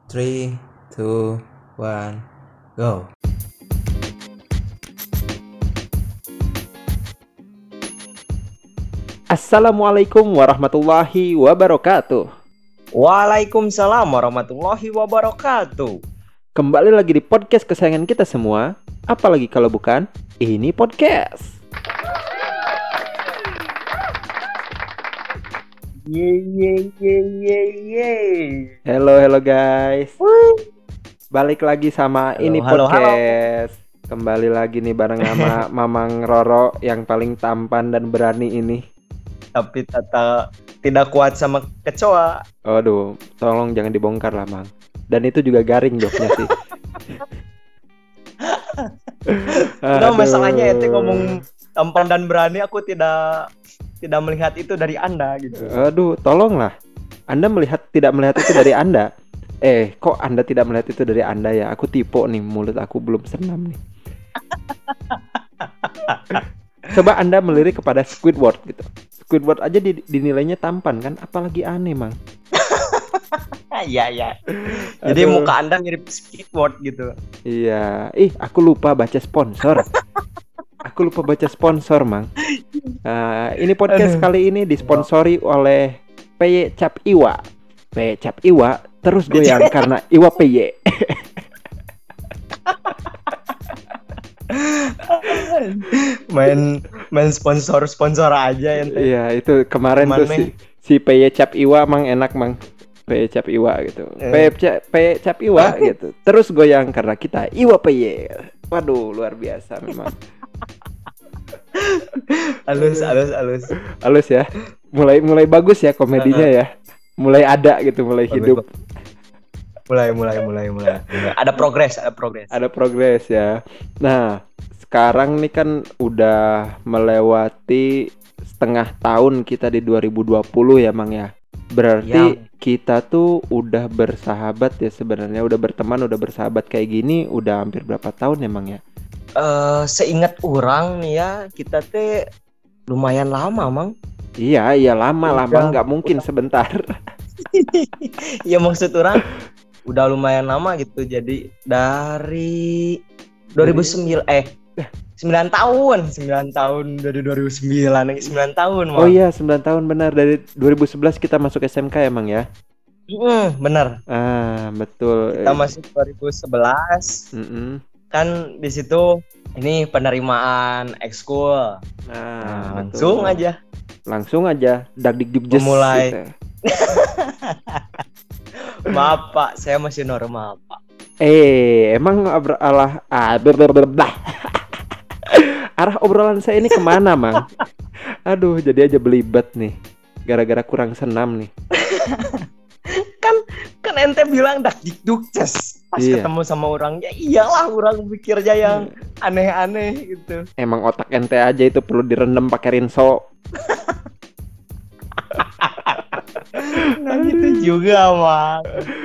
3, 2, 1, go. Assalamualaikum warahmatullahi wabarakatuh. Waalaikumsalam warahmatullahi wabarakatuh. Kembali lagi di podcast kesayangan kita semua. Apalagi kalau bukan ini podcast. Ye. Hello guys. Balik lagi sama ini halo. podcast. Kembali lagi nih bareng sama Mamang Roro yang paling tampan dan berani ini. Tapi tidak kuat sama kecoa. Aduh, tolong jangan dibongkar lah, Mang. Dan itu juga garing joknya sih. Nah, masalahnya ente ngomong tampan dan berani, aku tidak melihat itu dari Anda gitu. Aduh, tolonglah. Anda tidak melihat itu dari Anda. Kok Anda tidak melihat itu dari Anda ya? Aku tipe nih, mulut aku belum senam nih. Coba Anda melirik kepada Squidward gitu. Squidward aja dinilainya tampan kan, apalagi aneh, Mang. Iya. Jadi muka Anda mirip Squidward gitu. Iya. Aku lupa baca sponsor. Mang. Ini podcast kali ini disponsori oleh PY Cap Iwa. PY Cap Iwa terus goyang karena Iwa PY. main sponsor aja ente. Iya, itu kemarin tuh si PY Cap Iwa Mang enak, Mang. PY Cap Iwa gitu. PY Cap Iwa gitu. Terus goyang karena kita Iwa PY. Waduh, luar biasa memang. Halus ya. Mulai bagus ya komedinya ya. Mulai ada gitu, mulai hidup. Mulai. Ada progres. Ada progres ya. Nah, sekarang nih kan udah melewati setengah tahun kita di 2020 ya, Mang ya. Berarti kita tuh udah bersahabat ya sebenarnya, udah berteman, udah bersahabat kayak gini udah hampir berapa tahun ya, Mang ya? Seingat orang nih ya, kita teh lumayan lama, Mang. Iya lama lah, Mang, nggak mungkin sebentar. Ya maksud orang udah lumayan lama gitu. Jadi dari 2009 9 tahun dari 2009 lagi 9 tahun, Mang. Oh iya, 9 tahun benar. Dari 2011 kita masuk SMK ya, Mang ya? Benar. Betul. Kita masuk 2011. Kan di situ ini penerimaan ekskul. Langsung aja dagdikdukjes mulai gitu. Maaf Pak, saya masih normal Pak. Emang arah obrolan saya ini kemana, Mang? Aduh, jadi aja belibet nih. Gara-gara kurang senam nih. kan ente bilang dagdikdukjes. Pas ketemu sama orangnya, iyalah orang pikirnya yang aneh-aneh gitu. Emang otak ente aja itu perlu direndam pakai rinso. Nah gitu juga, Mang.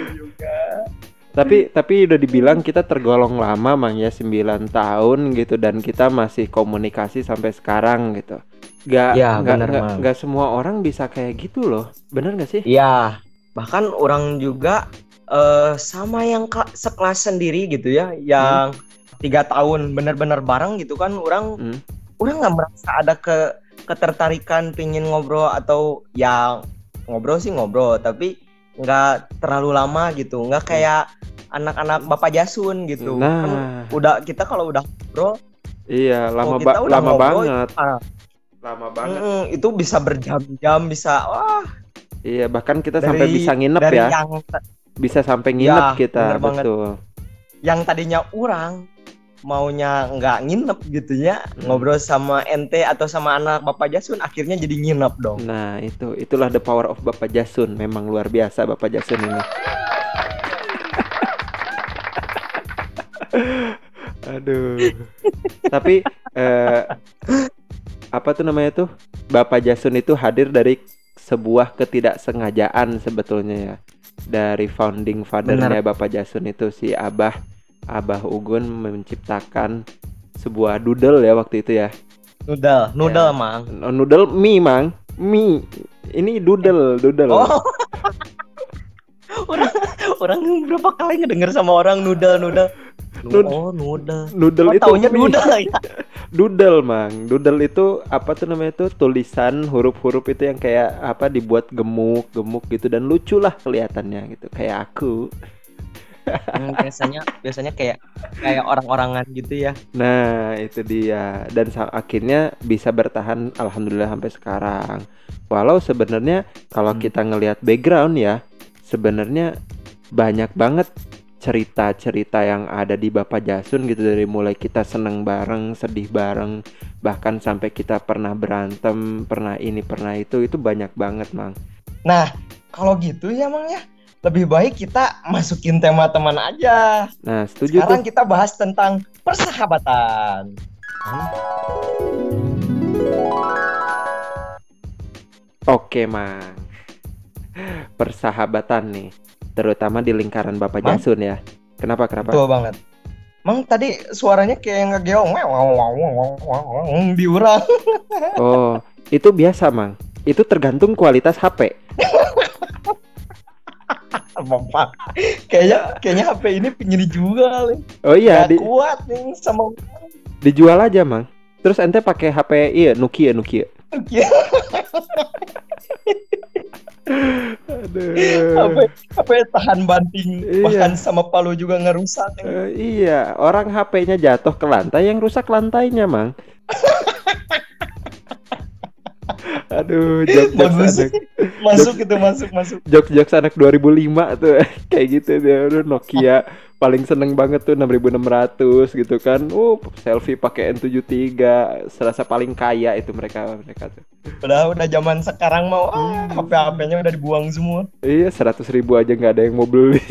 Tapi udah dibilang kita tergolong lama, Mang ya, 9 tahun gitu, dan kita masih komunikasi sampai sekarang gitu. Gak semua orang bisa kayak gitu loh. Bener gak sih? Iya. Bahkan orang juga sama yang sekelas sendiri gitu ya, yang 3 tahun bener-bener bareng gitu kan, orang nggak merasa ada ketertarikan pingin ngobrol, atau yang ngobrol tapi nggak terlalu lama gitu, nggak kayak anak-anak Bapak Jasun gitu. Nah, kan kita kalau udah ngobrol, lama banget. Lama banget. Itu bisa berjam-jam, bisa Iya, bahkan kita sampai bisa nginep ya. Bisa sampai nginep kita, betul. Yang tadinya orang maunya nggak nginep gitu ya, ngobrol sama ente atau sama anak Bapak Jasun, akhirnya jadi nginep dong. Nah, itulah the power of Bapak Jasun. Memang luar biasa Bapak Jasun ini. Aduh. Tapi apa tuh namanya tuh? Bapak Jasun itu hadir dari sebuah ketidaksengajaan sebetulnya ya. Dari founding father-nya Bapak Jasun itu, si Abah Ugun menciptakan sebuah doodle ya waktu itu ya. Noodle, Mang. Noodle mie, Mang. Mie. Ini doodle. Oh. Orang berapa kali ngedenger sama orang noodle. Oh, noodle. Noodle Oh, itu taunya noodle ya. Doodle, Mang. Doodle itu apa tuh namanya itu? Tulisan huruf-huruf itu yang kayak apa dibuat gemuk gitu dan lucu lah kelihatannya gitu. Kayak aku. Biasanya kayak orang-orangan gitu ya. Nah, itu dia. Dan akhirnya bisa bertahan alhamdulillah sampai sekarang. Walau sebenarnya kalau kita ngelihat background ya, sebenarnya banyak banget cerita-cerita yang ada di Bapak Jasun gitu, dari mulai kita seneng bareng, sedih bareng, bahkan sampai kita pernah berantem, pernah ini, pernah itu banyak banget, Mang. Nah, kalau gitu ya, Mang ya, lebih baik kita masukin tema teman aja. Nah, setuju. Sekarang tuh kita bahas tentang persahabatan. Oke, Mang. Persahabatan nih, terutama di lingkaran Bapak Mang? Jasun ya. Kenapa? Betul banget. Mang tadi suaranya kayak ngegeong diurang. Oh, itu biasa, Mang. Itu tergantung kualitas HP. Bapak, kayaknya HP ini pengen dijual. Oh iya, Gak kuat nih sama dijual aja, Mang. Terus ente pakai HP Nokia. Aduh. HP tahan banting, bahkan sama Palu juga ngerusak. Iya, orang HP-nya jatuh ke lantai, yang rusak lantainya, Mang. Aduh, jokes anak. Masuk. Jokes anak 2005 tuh kayak gitu dia. Aduh, Nokia paling seneng banget tuh 6600 gitu kan. Selfie pakai N73, serasa paling kaya itu mereka tuh. Udah zaman sekarang mau HP-nya udah dibuang semua. Iya, 100.000 aja nggak ada yang mau beli.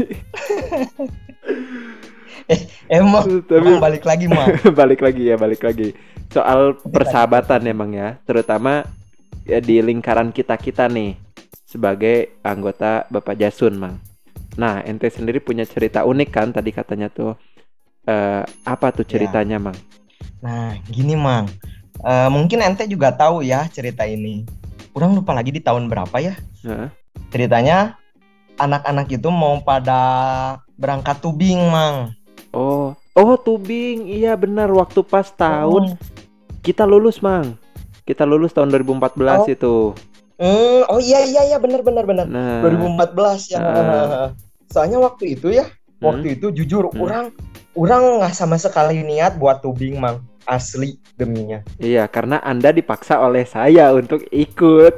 Emang balik lagi, Mang. balik lagi soal persahabatan emang ya, terutama ya di lingkaran kita nih sebagai anggota Bapak Jasun, Mang. Nah, ente sendiri punya cerita unik kan tadi katanya tuh. Apa tuh ceritanya, Mang? Nah, gini, Mang. Mungkin ente juga tahu ya cerita ini. Kurang lupa lagi di tahun berapa ya. Ceritanya anak-anak itu mau pada berangkat tubing, Mang. Oh, tubing. Iya benar, waktu pas tahun kita lulus, Mang. Kita lulus tahun 2014 itu. Oh iya benar. Nah, 2014 ya. Soalnya waktu itu jujur orang nggak sama sekali niat buat tubing, Mang. Asli deminya. Iya, karena Anda dipaksa oleh saya untuk ikut.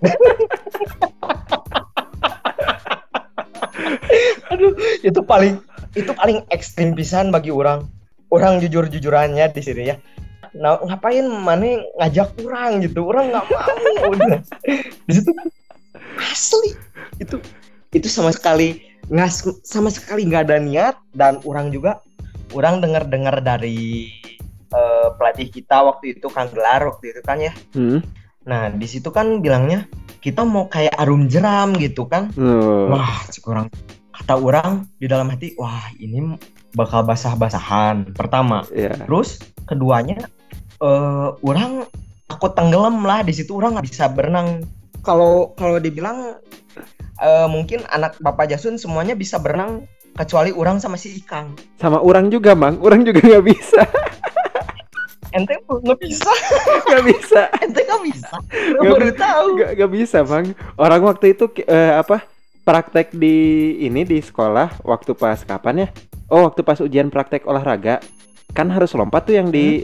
Aduh, itu paling ekstrim pisan bagi orang. Orang jujur-jujurannya di sini ya. Nah, ngapain mana ngajak orang gitu? Orang nggak mau. Di situ asli itu sama sekali nggak ada niat, dan orang dengar dari pelatih kita waktu itu, Kang Gelar waktu itu kan ya. Nah, di situ kan bilangnya kita mau kayak arum jeram gitu kan. Wah, kurang kata orang di dalam hati, wah ini bakal basah-basahan pertama. Terus keduanya orang takut tenggelam lah di situ, orang nggak bisa berenang. Kalau dibilang mungkin anak Bapak Jasun semuanya bisa berenang kecuali orang sama si Ikang. Sama orang juga, Mang. Orang juga nggak bisa. Ente nggak bisa. Nggak bisa. Ente nggak bisa. Baru tahu. Nggak bisa, Mang. Orang waktu itu praktek di sekolah waktu pas kapan ya? Waktu pas ujian praktek olahraga. Kan harus lompat tuh yang di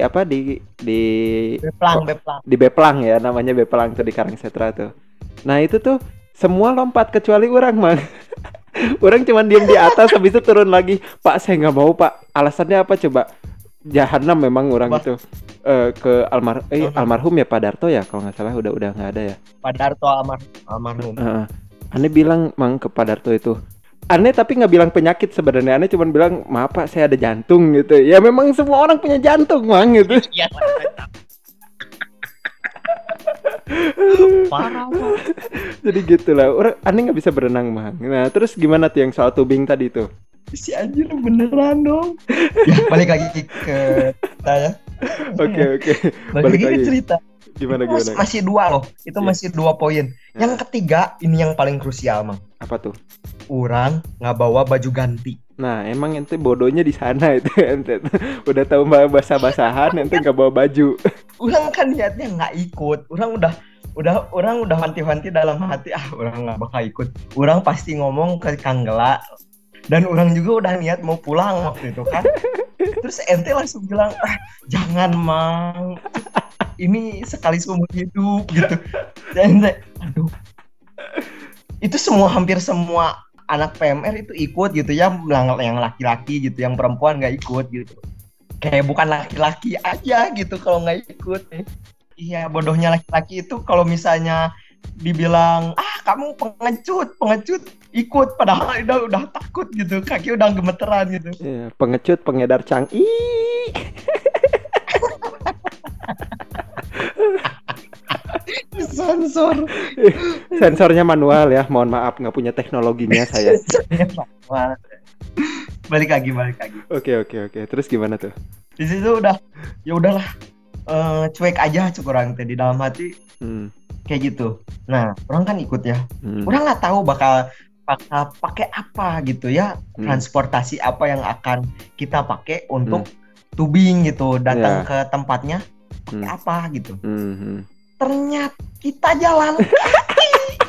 Beplang. Di Beplang ya, namanya Beplang tuh di Karangsetra tuh. Nah, itu tuh semua lompat kecuali orang, Mang. Orang cuma diam di atas, habis itu turun lagi. Pak, saya nggak mau, Pak. Alasannya apa coba? Jahanam memang orang itu. Ke almarhum ya Pak Darto ya, kalau nggak salah udah nggak ada ya. Pak Darto almarhum. Aneh bilang, Mang, ke Pak Darto itu. Aneh tapi nggak bilang penyakit sebenarnya. Aneh cuma bilang, maaf Pak, saya ada jantung gitu. Ya memang semua orang punya jantung, Mang, gitu. Iya. Parah, Mang. Jadi gitulah. Aneh nggak bisa berenang, Mang. Nah, terus gimana tuh yang soal tubing tadi tuh? Si anjir beneran dong. Ya, balik lagi ke saya. Oke. Balik lagi ke cerita. Gimana? Masih 2 loh. Itu Iya. masih 2 poin. Yang ketiga ini yang paling krusial, Mang. Apa tuh? Orang nggak bawa baju ganti. Nah, emang ente bodohnya di sana itu ente udah tahu basah-basahan ente nggak bawa baju. Orang kan niatnya nggak ikut. Orang udah wanti-wanti dalam hati, orang nggak bakal ikut. Orang pasti ngomong ke Kang Gela, dan orang juga udah niat mau pulang waktu itu kan. Terus ente langsung bilang, jangan Mang, ini sekali seumur hidup gitu. Dan ente, aduh, itu hampir semua anak PMR itu ikut gitu ya, yang laki-laki gitu, yang perempuan nggak ikut gitu. Kayak bukan laki-laki aja gitu kalau nggak ikut. Iya, bodohnya laki-laki itu kalau misalnya dibilang kamu pengecut ikut, padahal udah takut gitu, kaki udah gemeteran gitu. Ya, pengecut pengedar cangki. Sensornya manual ya, mohon maaf nggak punya teknologinya saya. Balik lagi. Oke. Terus gimana tuh? Di situ udah, ya udahlah, cuek aja orang teh di dalam hati. Kayak gitu. Nah, orang kan ikut ya. Orang nggak tahu bakal pakai apa gitu ya, transportasi apa yang akan kita pakai untuk tubing gitu, datang ke tempatnya pakai apa gitu. Ternyata kita jalan kaki.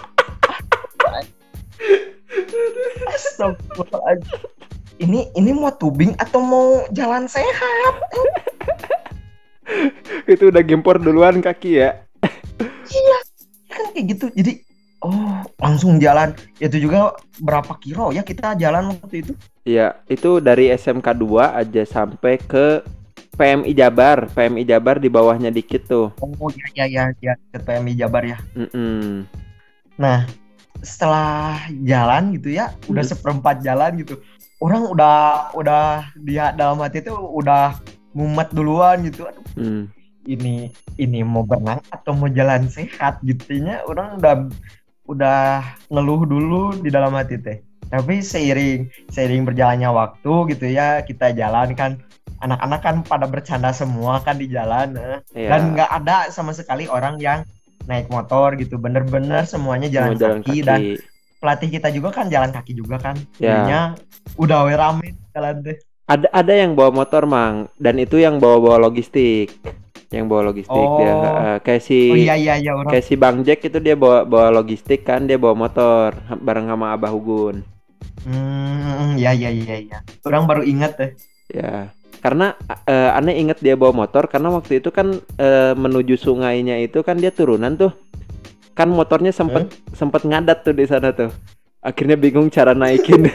Astagfirullahaladzim. Ini mau tubing atau mau jalan sehat? Itu udah gempor duluan kaki ya? Iya, kan kayak gitu. Jadi, langsung jalan. Itu juga berapa kilo ya kita jalan waktu itu? Iya, itu dari SMK 2 aja sampai ke PMI Jabar. PMI Jabar di bawahnya dikit tuh. Oh iya, ke PMI Jabar ya. Nah, setelah jalan gitu ya, udah seperempat jalan gitu. Orang udah dia dalam hati itu udah mumet duluan gitu. Aduh, ini mau berenang atau mau jalan sehat gitunya. Orang udah ngeluh dulu di dalam hati teh. Tapi seiring berjalannya waktu gitu ya, kita jalan kan, anak-anak kan pada bercanda semua kan di jalan. Dan nggak ada sama sekali orang yang naik motor gitu, bener-bener semuanya jalan kaki. Dan pelatih kita juga kan jalan kaki juga kan. Jadinya udah rame jalan deh. Ada yang bawa motor, Mang, dan itu yang bawa logistik. Yang bawa logistik dia kayak si orang. Kayak si Bang Jack itu dia bawa logistik kan, dia bawa motor bareng sama Abah Hugun. Iya. Orang baru ingat deh. Ya. Karena aneh inget dia bawa motor karena waktu itu kan menuju sungainya itu kan dia turunan tuh. Kan motornya sempet ngadat tuh di sana tuh. Akhirnya bingung cara naikin.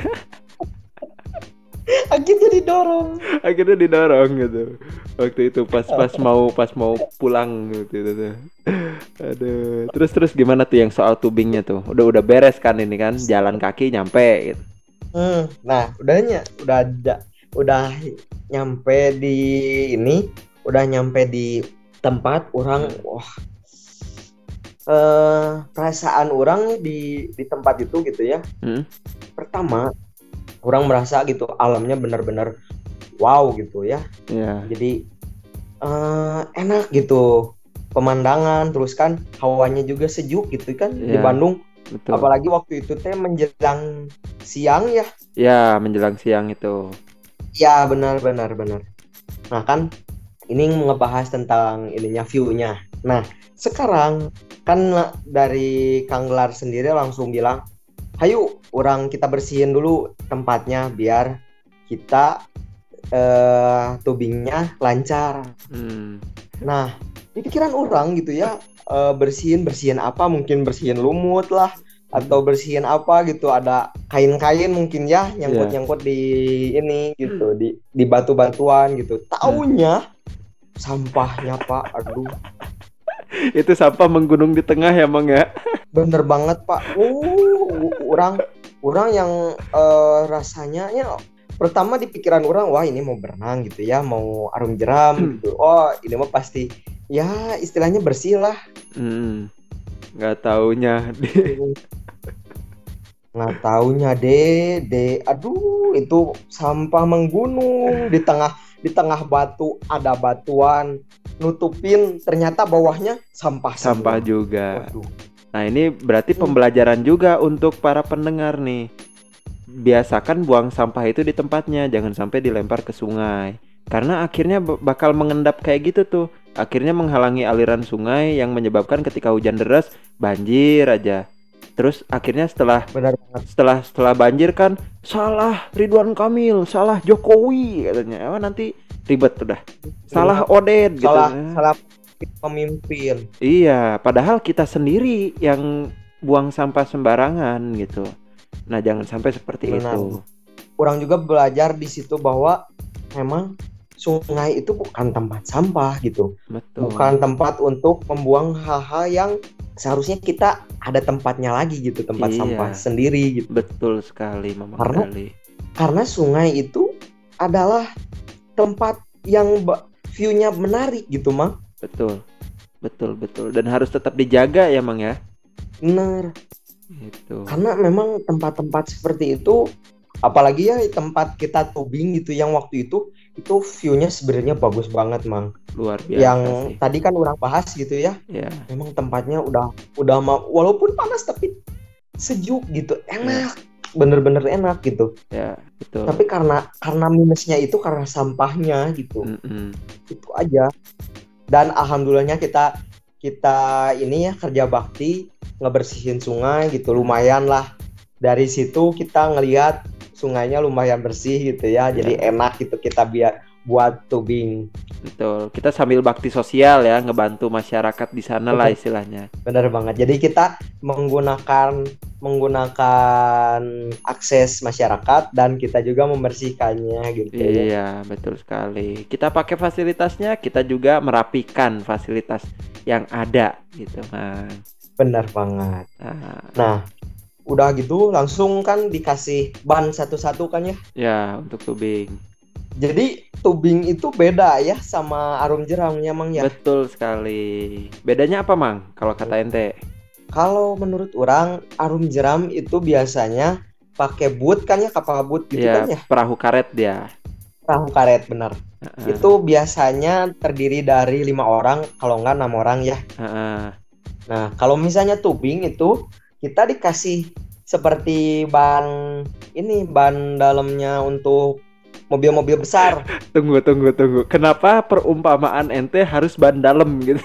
Akhirnya didorong gitu. Waktu itu pas mau pulang gitu. Aduh. Terus gimana tuh yang soal tubingnya tuh? Udah beres kan ini kan, jalan kaki nyampe gitu. Nah, udah nyampe di tempat orang. Perasaan orang di tempat itu gitu ya. Pertama, orang merasa gitu alamnya benar-benar wow gitu ya. Jadi enak gitu pemandangan, terus kan hawanya juga sejuk gitu kan di Bandung. Betul. Apalagi waktu itu teh menjelang siang ya. Ya, menjelang siang itu. Ya, benar. Nah kan ini ngebahas tentang ininya, view-nya. Nah, sekarang kan dari Kang Gelar sendiri langsung bilang, "Hayu, kita bersihin dulu tempatnya biar kita tubingnya lancar." Nah, di pikiran orang gitu ya, bersihin apa, mungkin bersihin lumut lah atau bersihin apa gitu, ada kain-kain mungkin ya nyangkut di ini gitu, di batu-batuan gitu. Taunya sampahnya, Pak. Aduh. Itu sampah menggunung di tengah ya, Mang ya. Bener banget, Pak. Orang yang rasanya ya pertama di pikiran orang, wah ini mau berenang gitu ya, mau arum jeram gitu. Oh, ini mah pasti ya istilahnya bersih lah. Nggak taunya deh. Aduh, itu sampah menggunung di tengah batu, ada batuan. nutupin, ternyata bawahnya sampah Sampah semua. juga. Waduh. Nah, ini berarti pembelajaran juga untuk para pendengar nih. Biasakan buang sampah itu di tempatnya, jangan sampai dilempar ke sungai. Karena akhirnya bakal mengendap kayak gitu tuh. Akhirnya menghalangi aliran sungai yang menyebabkan ketika hujan deras banjir aja. Terus akhirnya Benar banget. setelah banjir kan salah Ridwan Kamil, salah Jokowi katanya. Oh, nanti ribet udah. Salah Oded gitu. Salah pemimpin. Iya, padahal kita sendiri yang buang sampah sembarangan gitu. Nah, jangan sampai seperti Benar. itu. Orang juga belajar di situ bahwa memang sungai itu bukan tempat sampah gitu. Betul. Bukan tempat untuk membuang hal-hal yang seharusnya kita ada tempatnya lagi gitu, tempat Iya. sampah sendiri gitu. Betul sekali, Mama Karena- Gali. Karena sungai itu adalah tempat yang view-nya menarik gitu, Mang. Betul. Dan harus tetap dijaga ya, Mang ya. Bener. Gitu. Karena memang tempat-tempat seperti itu, apalagi ya tempat kita tubing gitu yang waktu itu view-nya sebenarnya bagus banget, Mang. Luar biasa Yang sih. tadi kan orang bahas gitu ya. Ya, Memang tempatnya udah walaupun panas tapi sejuk gitu, enak. Bener-bener enak gitu. ya, betul. Tapi karena minusnya itu karena sampahnya gitu. Mm-mm. Itu aja. Dan alhamdulillahnya kita ini ya kerja bakti ngebersihin sungai gitu, lumayan lah. Dari situ kita ngelihat sungainya lumayan bersih gitu ya. Jadi enak gitu kita buat tubing. Betul. Kita sambil bakti sosial ya, ngebantu masyarakat di sana lah istilahnya. Bener banget. Jadi kita menggunakan akses masyarakat dan kita juga membersihkannya gitu. Iya, betul sekali. Kita pakai fasilitasnya, kita juga merapikan fasilitas yang ada gitu, Mang. Bener banget. Nah, Nah, udah gitu langsung kan dikasih ban satu-satu kan ya. ya untuk tubing. Jadi tubing itu beda ya sama arum jeramnya, Mang ya. Betul sekali. Bedanya apa, Mang? Kalau kata ente? Kalau menurut orang arum jeram itu biasanya pakai boot kan ya, kapal boot gitu Ya, kan ya. perahu karet dia. Perahu karet benar. Heeh, Itu biasanya terdiri dari 5 orang, kalau enggak 6 orang ya. heeh. Nah, kalau misalnya tubing itu kita dikasih seperti ban dalamnya untuk mobil-mobil besar. Tunggu. Kenapa perumpamaan ente harus ban dalam gitu?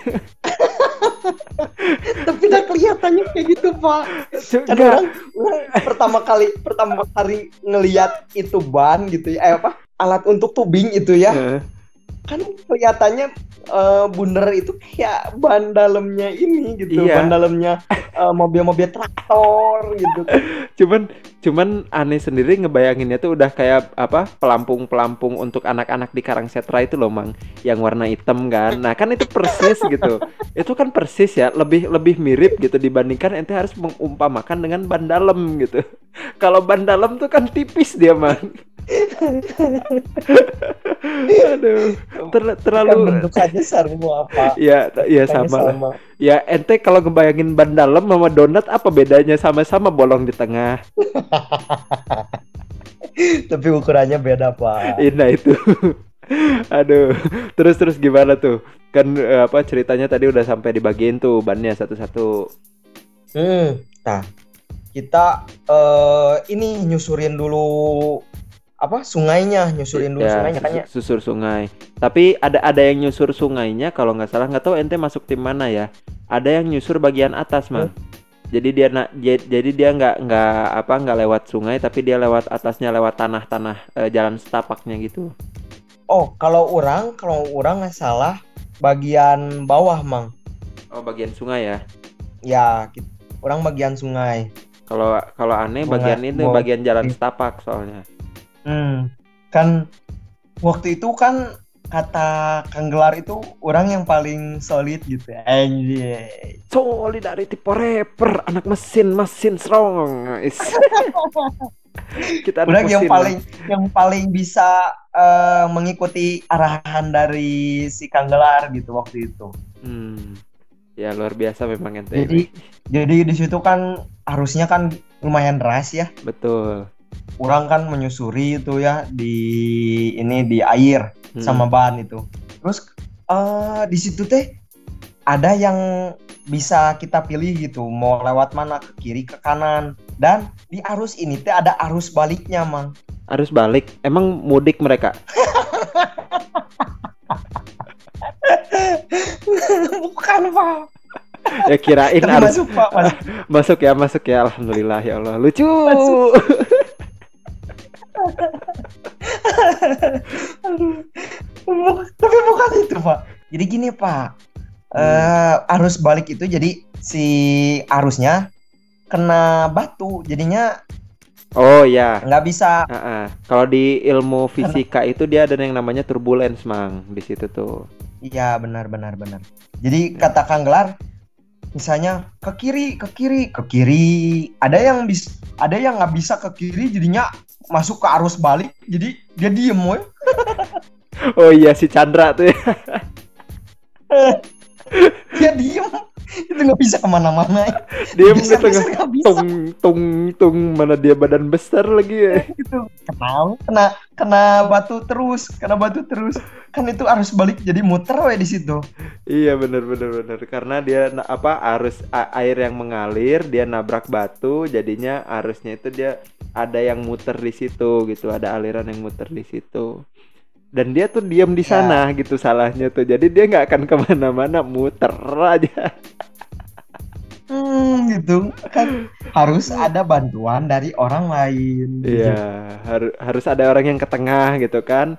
Tapi udah kelihatannya kayak gitu, Pak. Kan Enggak. orang pertama kali ngelihat itu ban gitu ya, alat untuk tubing itu ya. Heeh. Kan kelihatannya bundar itu kayak ban dalamnya ini gitu, Iya. ban dalamnya mobil-mobil traktor gitu. Cuman aneh sendiri ngebayanginnya tuh udah kayak apa, pelampung untuk anak-anak di Karangsetra itu loh, Mang, yang warna hitam kan. Nah, kan itu persis gitu. Itu kan persis ya, lebih mirip gitu dibandingkan ente harus mengumpamakan dengan ban dalam gitu. Kalau ban dalam tuh kan tipis dia, Mang. Aduh, Kan terlalu bentukannya sama, Pak. ya Bentukannya sama lah. Ya ente kalau ngebayangin ban dalam sama donat apa bedanya, sama-sama bolong di tengah. Tapi ukurannya beda, Pak. Nah itu. Aduh, terus gimana tuh? Kan ceritanya tadi udah sampai dibagiin tuh bannya satu-satu. Nah, kita ini nyusurin dulu sungainya, sungainya kan ya. Susur sungai. Tapi ada yang nyusur sungainya kalau nggak salah, nggak tahu ente masuk tim mana ya. Ada yang nyusur bagian atas, Mang. Jadi dia nggak lewat sungai, tapi dia lewat atasnya, lewat tanah jalan setapaknya gitu. Oh, kalau orang nggak salah bagian bawah, Mang. Oh, bagian sungai ya. Ya, orang bagian sungai. Kalau aneh bagian ini bagian jalan setapak soalnya. Kan waktu itu kan kata Kang Gelar itu orang yang paling solid gitu. Anjay. Solidarity forever, anak mesin strong. Kita orang yang paling bisa mengikuti arahan dari si Kang Gelar gitu waktu itu. Ya luar biasa memang ente. Jadi di situ kan harusnya kan lumayan deras ya. Betul. Orang kan menyusuri itu ya di air sama ban itu. Terus di situ teh ada yang bisa kita pilih gitu, mau lewat mana, ke kiri ke kanan. Dan di arus ini teh ada arus baliknya, Mang. Arus balik. Emang mudik mereka? Bukan, Pak. Ya kirain Tapi arus masuk, Pak, masuk. masuk ya. Alhamdulillah ya Allah. Lucu. Tapi bukan itu, Pak. Jadi gini, Pak. Arus balik itu jadi si arusnya kena batu, jadinya Oh ya. nggak bisa. Kalau di ilmu fisika itu dia ada yang namanya turbulence, Mang, di situ tuh. Iya, benar. Jadi kata Kang Gelar, misalnya ke kiri. Ada yang nggak bisa ke kiri, jadinya masuk ke arus balik. Jadi dia diem, woy. Oh iya, si Chandra tuh ya. Dia diem, itu nggak bisa kemana-mana. Diem Geser, gitu geser nggak bisa. tung mana dia badan besar lagi ya. Gitu. Kena batu terus. Kan itu arus balik, jadi muter we di situ. Iya benar. Karena dia arus air yang mengalir, dia nabrak batu, jadinya arusnya itu dia ada yang muter di situ gitu, ada aliran yang muter di situ. Dan dia tuh diam di sana gitu salahnya tuh. Jadi dia nggak akan kemana-mana, muter aja. Gitu kan, harus ada bantuan dari orang lain. Iya, harus ada orang yang ke tengah gitu kan.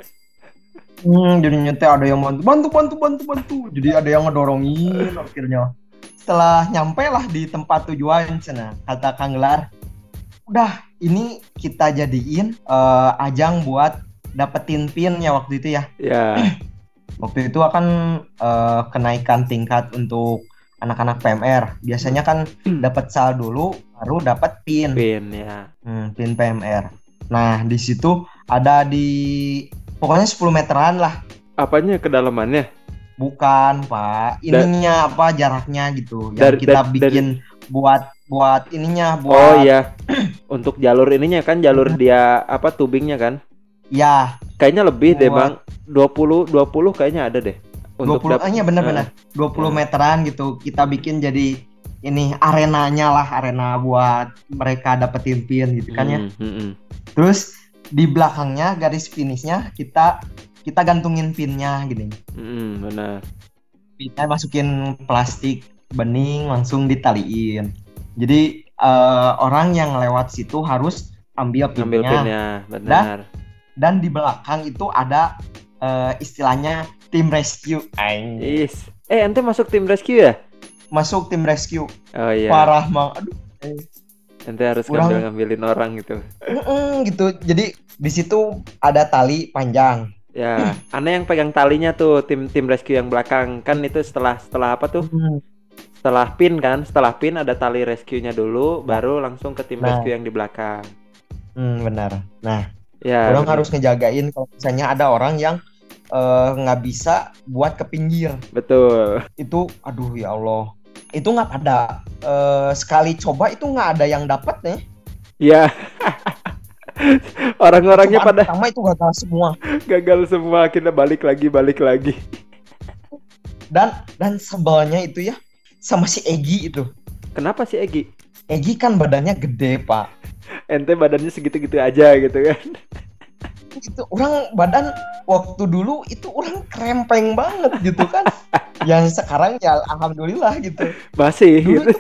Jadinya teh ada yang bantu. Jadi ada yang ngedorongin akhirnya. Setelah nyampe lah di tempat tujuan, cina kata Kang Gelar, udah ini kita jadiin ajang buat dapetin pinnya waktu itu ya. Ya. Waktu itu akan kenaikan tingkat untuk anak-anak PMR. Biasanya kan dapat sal dulu, baru dapat pin. Pin ya. Pin PMR. Nah di situ ada pokoknya 10 meteran lah. Apanya kedalamannya? Bukan, Pak. Ininya apa jaraknya gitu. Yang kita bikin buat ininya. Oh iya. Untuk jalur ininya kan, jalur dia tubingnya kan? Ya. Kayaknya lebih deh, Bang. 20 kayaknya ada deh. Untuk 20, iya benar-benar. 20 meteran gitu. Kita bikin jadi ini arenanya lah, arena buat mereka dapetin pin gitu kan ya. Terus di belakangnya garis finishnya kita gantungin pinnya gini. Benar. Pinnya masukin plastik bening, langsung ditaliin. Jadi orang yang lewat situ harus ambil pinnya. Benar. Dan di belakang itu ada istilahnya tim rescue. Ente masuk tim rescue ya? Masuk tim rescue. Oh iya. Parah, Mang. Aduh. Ente harus ngambilin orang gitu. Gitu. Jadi di situ ada tali panjang. Ya, aneh yang pegang talinya tuh tim rescue yang belakang. Kan itu setelah apa tuh? Setelah pin kan? Setelah pin ada tali rescue-nya dulu, baru langsung ke tim rescue yang di belakang. Benar. Nah, ya, orang harus ngejagain kalau misalnya ada orang yang nggak bisa buat ke pinggir. Betul. Itu, aduh ya Allah. Itu nggak ada. Sekali coba itu nggak ada yang dapat nih. Ya. Orang-orangnya pada pertama itu gagal semua. Kita balik lagi. Dan sebelnya itu ya sama si Egi itu. Kenapa si Egi? Egi kan badannya gede, Pak. Ente badannya segitu-gitu aja gitu kan. Itu orang badan waktu dulu itu orang krempeng banget gitu kan. Yang sekarang ya alhamdulillah gitu. Masih dulu gitu.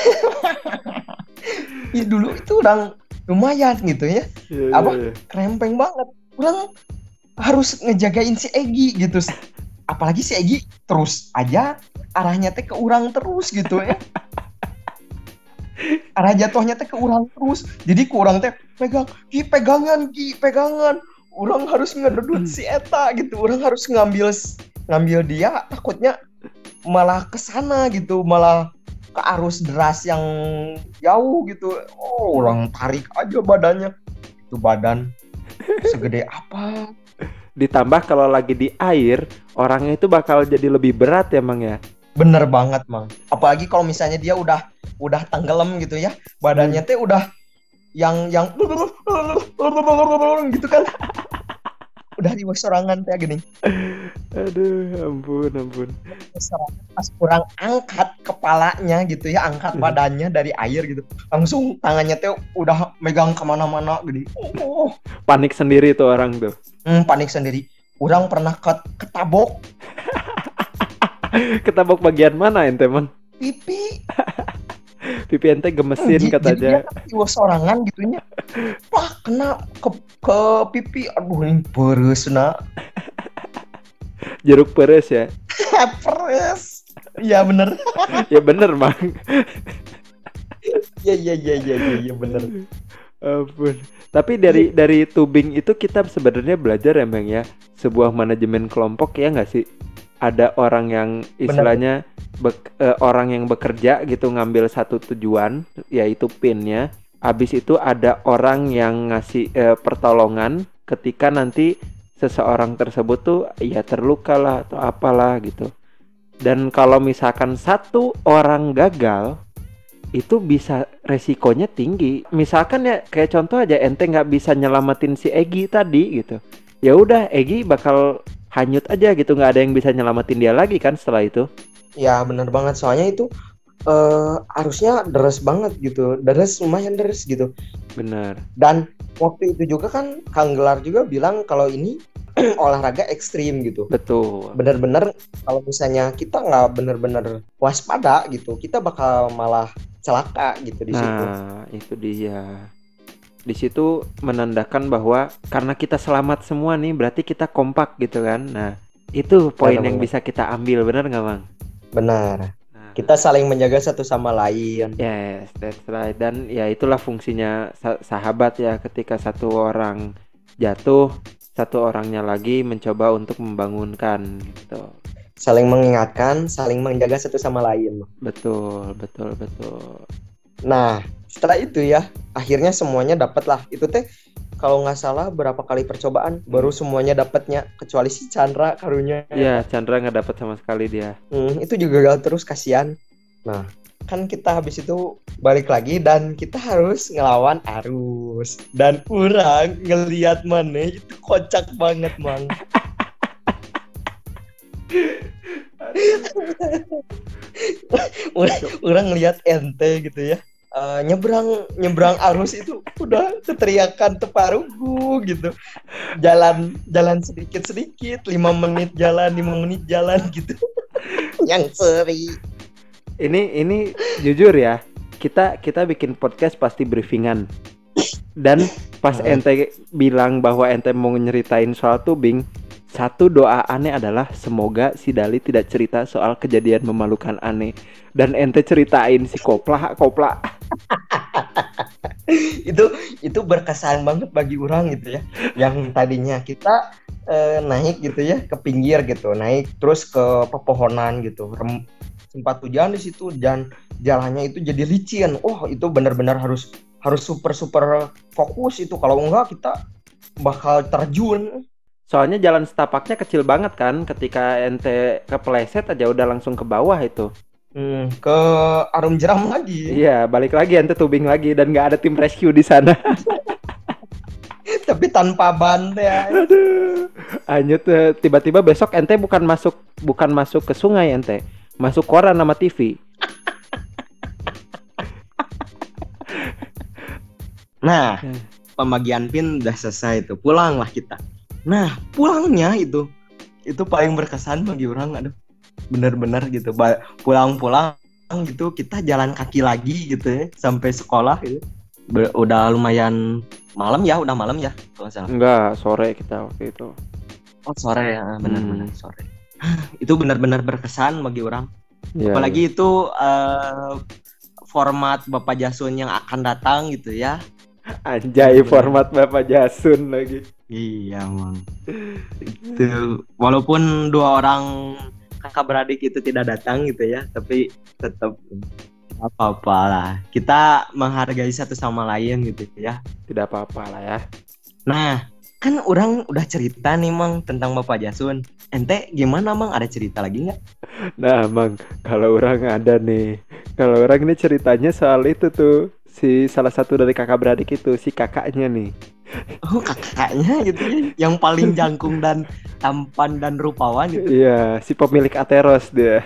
Ya, dulu itu orang lumayan gitu ya. Krempeng banget. Orang harus ngejagain si Egi gitu. Apalagi si Egi terus aja arahnya teh ke orang terus gitu ya. Arah jatuhnya teh ke orang terus. Jadi ke orang teh pegangan. Orang harus ngedudut si Eta gitu. Orang harus ngambil dia, takutnya malah ke sana gitu, malah ke arus deras yang jauh gitu. Oh, orang tarik aja badannya. Itu badan segede apa? Ditambah kalau lagi di air, orangnya itu bakal jadi lebih berat ya, Mang ya. Bener banget, Mang. Apalagi kalau misalnya dia udah tenggelam gitu ya, badannya teh udah yang gitu kan. udah di sorangan teh gini. Aduh, ampun. Pas kurang angkat kepalanya gitu ya, angkat badannya dari air gitu, langsung tangannya teh udah megang kemana-mana gini. Panik sendiri tuh orang tuh. Panik sendiri. Orang pernah ketabok. Ketabok bagian mana ente mang? Pipi. Pipi ente gemesin katanya. Jadi dia sorangan gitunya. Wah, kena ke pipi. Aduh, ini peres nak. Jeruk peres ya. Peres. Iya bener. Ya bener mang. Iya bener. Ampun. Tapi dari tubing itu kita sebenarnya belajar ya Bang ya, sebuah manajemen kelompok ya nggak sih? Ada orang yang istilahnya orang yang bekerja gitu ngambil satu tujuan yaitu pinnya. Habis itu ada orang yang ngasih pertolongan ketika nanti seseorang tersebut tuh ya terluka lah atau apalah gitu. Dan kalau misalkan satu orang gagal itu bisa resikonya tinggi. Misalkan ya kayak contoh aja ente nggak bisa nyelamatin si Egi tadi gitu. Ya udah Egi bakal hanyut aja gitu, nggak ada yang bisa nyelamatin dia lagi kan setelah itu. Ya benar banget, soalnya itu harusnya deres banget gitu, lumayan deres gitu. Benar. Dan waktu itu juga kan Kang Gelar juga bilang kalau ini olahraga ekstrim gitu. Betul. Bener-bener kalau misalnya kita nggak bener-bener waspada gitu, kita bakal malah celaka gitu di situ. Nah itu dia. Di situ menandakan bahwa karena kita selamat semua nih, berarti kita kompak gitu kan. Nah, itu poin yang bisa kita ambil, benar nggak Bang? Benar. Nah, kita saling menjaga satu sama lain. Yes, that's right. Dan ya itulah fungsinya sahabat ya, ketika satu orang jatuh, satu orangnya lagi mencoba untuk membangunkan gitu. Saling mengingatkan, saling menjaga satu sama lain. Betul. Nah, setelah itu ya, akhirnya semuanya dapat lah. Itu teh kalau nggak salah berapa kali percobaan baru semuanya dapatnya, kecuali si Chandra karunya. Iya, Chandra nggak dapat sama sekali dia. Itu juga gagal terus, kasihan. Nah, kan kita habis itu balik lagi dan kita harus ngelawan arus. Dan orang ngelihat mana itu kocak banget, Mang. Orang ngelihat ente gitu ya. Nyebrang arus itu udah keteriakan teparugu gitu. Jalan sedikit 5 menit jalan gitu. Yang seri. Ini jujur ya, kita bikin podcast pasti briefingan. Dan pas ente bilang bahwa ente mau nyeritain soal tubing, satu doa aneh adalah semoga si Dali tidak cerita soal kejadian memalukan aneh. Dan ente ceritain si kopla. itu berkesan banget bagi orang gitu ya. Yang tadinya kita naik gitu ya ke pinggir gitu, naik terus ke pepohonan gitu. Sempat hujan di situ dan jalannya itu jadi licin. Itu benar-benar harus super fokus itu, kalau enggak kita bakal terjun. Soalnya jalan setapaknya kecil banget kan, ketika ente kepleset aja udah langsung ke bawah itu. Ke Arum Jeram lagi. Iya, balik lagi ente tubing lagi dan nggak ada tim rescue di sana. Tapi tanpa ban ya. Aduh, hanyut tiba-tiba besok ente bukan masuk ke sungai ente, masuk koran sama TV. Nah, pembagian pin udah selesai itu, pulanglah kita. Nah, pulangnya itu paling berkesan bagi orang. Aduh, bener-bener gitu. Pulang gitu kita jalan kaki lagi gitu ya sampai sekolah gitu. Udah lumayan malam ya, kalau salah. Enggak, sore kita waktu itu. Oh, sore ya, benar-benar sore. Itu benar-benar berkesan bagi orang. Ya, apalagi itu format Bapak Jasun yang akan datang gitu ya. Anjay, format Bapak Jasun lagi. Iya, Mang. Itu walaupun 2 orang kakak beradik itu tidak datang gitu ya, tapi tetap apa-apa lah. Kita menghargai satu sama lain gitu ya. Tidak apa-apa lah ya. Nah, kan orang udah cerita nih Mang tentang Bapak Jasun. Ente gimana Mang, ada cerita lagi nggak? Nah Mang, kalau orang ada nih. Kalau orang ini ceritanya soal itu tuh, si salah satu dari kakak beradik itu, si kakaknya nih. Oh, kakaknya gitu ya, yang paling jangkung dan tampan dan rupawan gitu. Iya, si pemilik Ateros dia.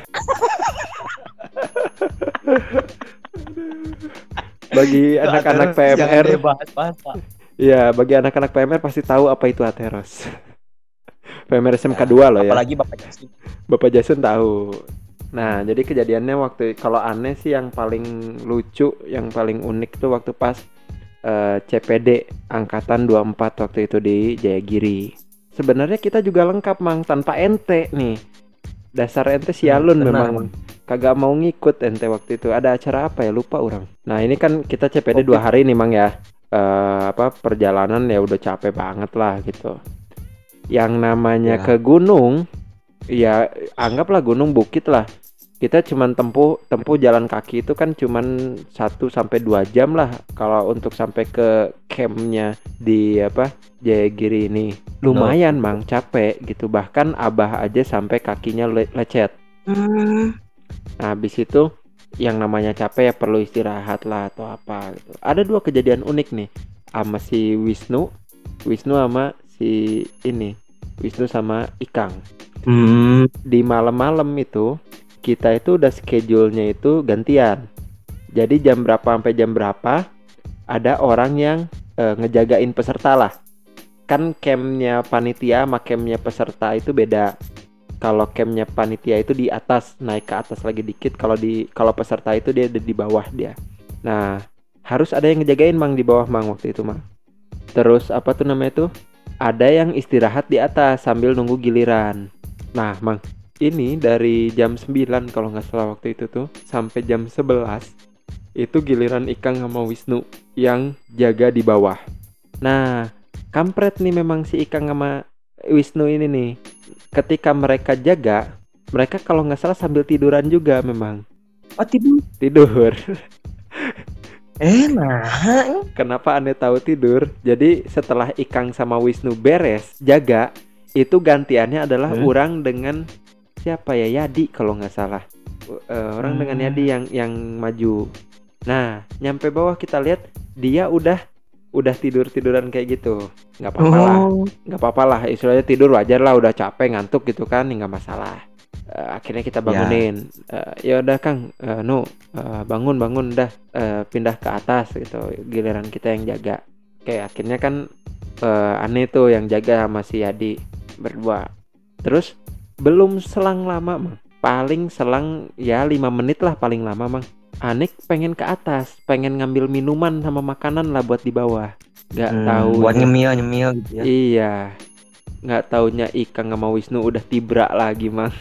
Bagi Itu anak-anak Ateros, jangan PMR, deh bahas-bahas, Pak. iya, bagi anak-anak PMR pasti tahu apa itu Ateros. PMR SMK 2 loh ya. Apalagi Bapak Jasin. Bapak Jason tahu. Nah, jadi kejadiannya waktu kalau aneh sih yang paling lucu, yang paling unik tuh waktu pas CPD angkatan 24 waktu itu di Jayagiri. Sebenarnya kita juga lengkap, Mang, tanpa ente nih. Dasar ente sialun memang. Kagak mau ngikut ente waktu itu. Ada acara apa ya? Lupa orang. Nah, ini kan kita CPD 2 hari nih, Mang ya. Perjalanan ya udah capek banget lah gitu. Yang namanya ke gunung, ya anggaplah gunung bukit lah. Kita cuman tempuh jalan kaki itu kan cuman 1-2 jam lah kalau untuk sampai ke campnya di Jayagiri ini. Lumayan Mang, capek gitu. Bahkan Abah aja sampai kakinya lecet. Nah, habis itu yang namanya capek ya perlu istirahat lah atau apa gitu. Ada 2 kejadian unik nih sama si Wisnu sama si ini, Wisnu sama Ikang. Di malam-malam itu kita itu udah schedule-nya itu gantian. Jadi jam berapa sampai jam berapa ada orang yang ngejagain peserta lah. Kan campnya panitia sama campnya peserta itu beda. Kalau campnya panitia itu di atas, naik ke atas lagi dikit. Kalau peserta itu dia ada di bawah dia. Nah, harus ada yang ngejagain Mang di bawah Mang waktu itu Mang. Terus apa tuh namanya tuh? Ada yang istirahat di atas sambil nunggu giliran. Nah, Mang, ini dari jam 9 kalau nggak salah waktu itu tuh sampai jam 11 itu giliran Ikang sama Wisnu yang jaga di bawah. Nah, kampret nih memang si Ikang sama Wisnu ini nih. Ketika mereka jaga, mereka kalau nggak salah sambil tiduran juga memang. Oh, Tidur. Nah, Kenapa Anda tahu tidur? Jadi setelah Ikang sama Wisnu beres jaga, itu gantiannya adalah orang dengan siapa ya, Yadi kalau nggak salah. Orang dengan Yadi yang maju. Nah, nyampe bawah kita lihat dia udah tiduran kayak gitu. Nggak apa-apa lah, istilahnya tidur wajar lah, udah capek ngantuk gitu kan, nggak masalah. Akhirnya kita bangunin. Ya udah Kang, bangun dah, pindah ke atas gitu. Giliran kita yang jaga. Oke, akhirnya kan aneh tuh yang jaga sama si Yadi berdua. Terus belum selang lama Mang, paling selang ya 5 menit lah paling lama Mang. Anik pengen ke atas, pengen ngambil minuman sama makanan lah buat di bawah. Nggak tahu buat nyemil gitu ya. Iya, nggak taunya Ikang sama Wisnu udah tibra lagi Mang.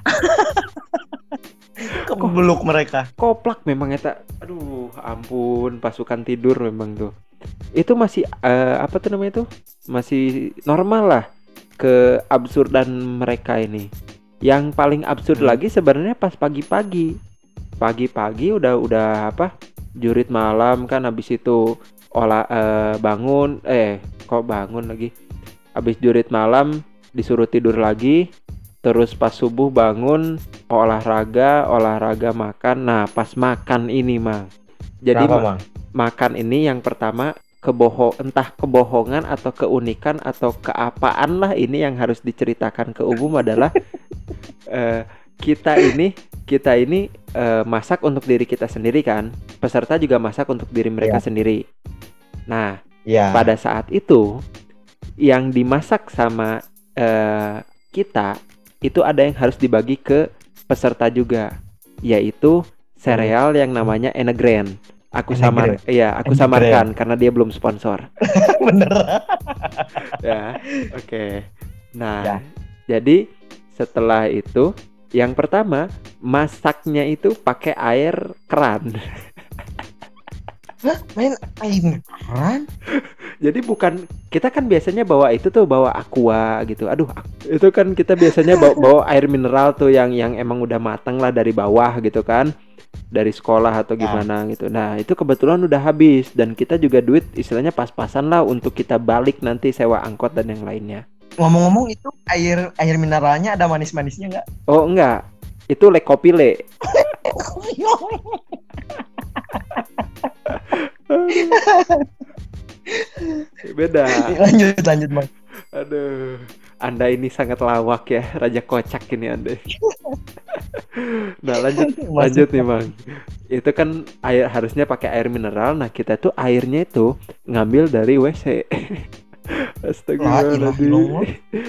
Kebeluk mereka. Koplak memang eta. Aduh, ampun, pasukan tidur memang tuh. Itu masih apa tuh namanya tuh? Masih normal lah ke absurdan mereka ini. Yang paling absurd lagi sebenarnya pas pagi-pagi. Pagi-pagi udah jurit malam kan, habis itu bangun lagi. Habis jurit malam disuruh tidur lagi. Terus pas subuh bangun olahraga makan. Nah, pas makan ini Mang. Jadi makan ini yang pertama entah kebohongan atau keunikan atau keapaan lah ini yang harus diceritakan ke umum adalah kita ini masak untuk diri kita sendiri kan. Peserta juga masak untuk diri mereka sendiri. Nah, pada saat itu yang dimasak sama kita itu ada yang harus dibagi ke peserta juga, yaitu sereal yang namanya Enegren. Aku samarkan karena dia belum sponsor. Bener. Ya, oke. Nah, jadi setelah itu yang pertama masaknya itu pakai air keran. Main air keran? Jadi bukan, kita kan biasanya bawa aqua gitu. Aduh, itu kan kita biasanya bawa air mineral tuh yang emang udah matang lah dari bawah gitu kan. Dari sekolah atau gimana gitu. Nah, itu kebetulan udah habis dan kita juga duit istilahnya pas-pasan lah untuk kita balik nanti sewa angkot dan yang lainnya. Ngomong-ngomong, itu air mineralnya ada manis-manisnya nggak? Oh, enggak. Itu Le Kopile. Beda. Lanjut Mang. Aduh, Anda ini sangat lawak ya, raja kocak ini Anda. Nah, lanjut nih, Bang. Itu kan air harusnya pakai air mineral. Nah, kita tuh airnya itu ngambil dari WC. Astagfirullahaladzim.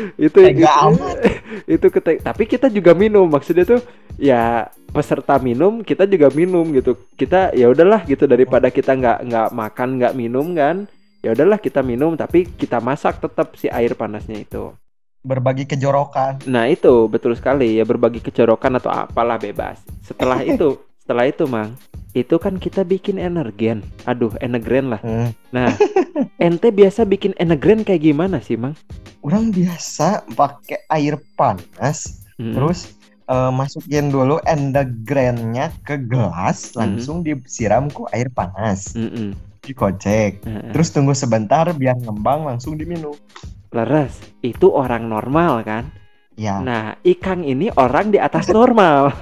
Itu tapi kita juga minum. Maksudnya tuh ya peserta minum, kita juga minum gitu. Kita ya udahlah gitu, daripada kita nggak makan nggak minum kan. Ya udahlah kita minum, tapi kita masak tetap si air panasnya itu. Berbagi kejorokan. Nah itu betul sekali ya, berbagi kejorokan atau apalah bebas. Setelah itu Mang, itu kan kita bikin energen. Aduh, energen lah. Nah, ente biasa bikin energen kayak gimana sih Mang? Orang biasa pakai air panas, terus masukin dulu energennya ke gelas, langsung disiram ke air panas. Dikocek, terus tunggu sebentar biar ngembang, langsung diminum. Leres, itu orang normal kan? Ya. Nah, Ikang ini orang di atas normal.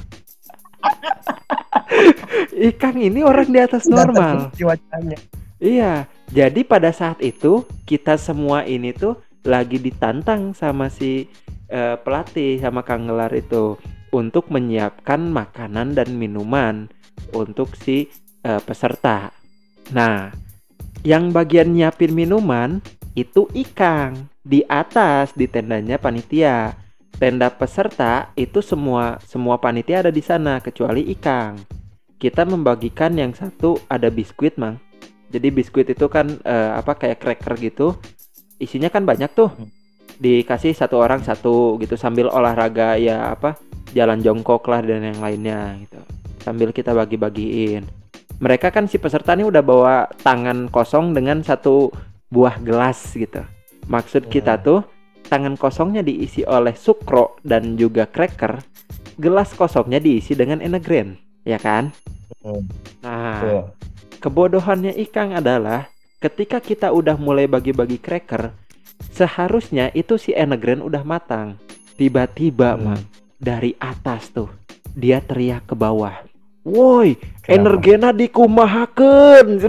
Ikang ini orang di atas normal. Iya, jadi pada saat itu kita semua ini tuh lagi ditantang sama si pelatih, sama Kang Gelar itu, untuk menyiapkan makanan dan minuman untuk si peserta. Nah, yang bagian nyiapin minuman itu Ikang di atas di tendanya panitia. Tenda peserta itu semua panitia ada di sana kecuali Ikang. Kita membagikan yang satu ada biskuit, Mang. Jadi biskuit itu kan kayak cracker gitu. Isinya kan banyak tuh. Dikasih satu orang satu gitu sambil olahraga ya jalan jongkok lah dan yang lainnya gitu. Sambil kita bagi-bagiin. Mereka kan si peserta ini udah bawa tangan kosong dengan satu buah gelas gitu. Maksud kita tuh tangan kosongnya diisi oleh sukro dan juga cracker, gelas kosongnya diisi dengan energen, ya kan? Nah, kebodohannya Ikang adalah ketika kita udah mulai bagi-bagi cracker, seharusnya itu si energen udah matang. Tiba-tiba Mang, dari atas tuh dia teriak ke bawah, "Woi, energena dikumahakeun."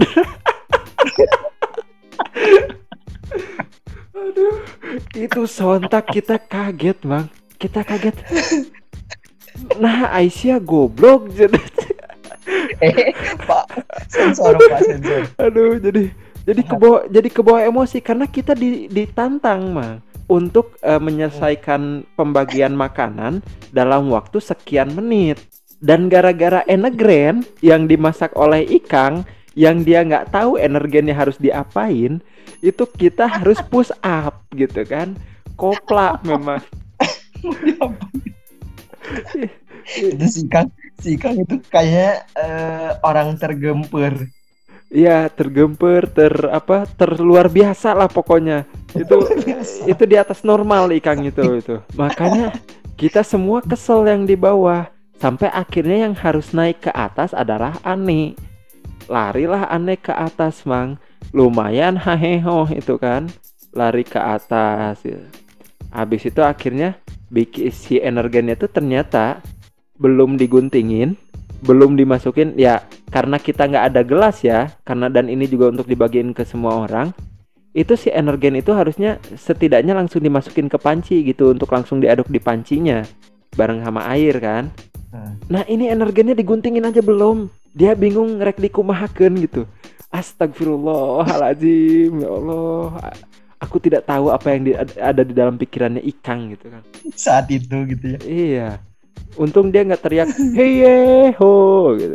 Aduh, itu sontak kita kaget, Bang. Kita kaget. Nah, Aisyah goblok jadi. Pak, sensor. Aduh, jadi kebawa emosi karena kita ditantang, Mang, untuk menyelesaikan pembagian makanan dalam waktu sekian menit. Dan gara-gara energen yang dimasak oleh Ikang, yang dia nggak tahu energennya harus diapain, itu kita harus push up gitu kan, koplak memang. Itu si Ikang itu kayak orang tergempur. Iya, tergempur, terluar biasa lah pokoknya. Itu di atas normal Ikang itu. Makanya kita semua kesel yang di bawah. Sampai akhirnya yang harus naik ke atas adalah Ani. Larilah Ani ke atas, Mang. Lumayan haheho itu kan. Lari ke atas gitu. Habis itu akhirnya si energennya itu ternyata belum diguntingin, belum dimasukin ya, karena kita nggak ada gelas ya, dan ini juga untuk dibagiin ke semua orang. Itu si energen itu harusnya setidaknya langsung dimasukin ke panci gitu, untuk langsung diaduk di pancinya bareng sama air kan. Nah ini energennya diguntingin aja belum. Dia bingung ngerek dikumahakeun gitu. Astagfirullahaladzim, ya Allah. Aku tidak tahu apa yang ada di dalam pikirannya Ikang gitu kan saat itu gitu ya. Iya. Untung dia nggak teriak heye ho gitu.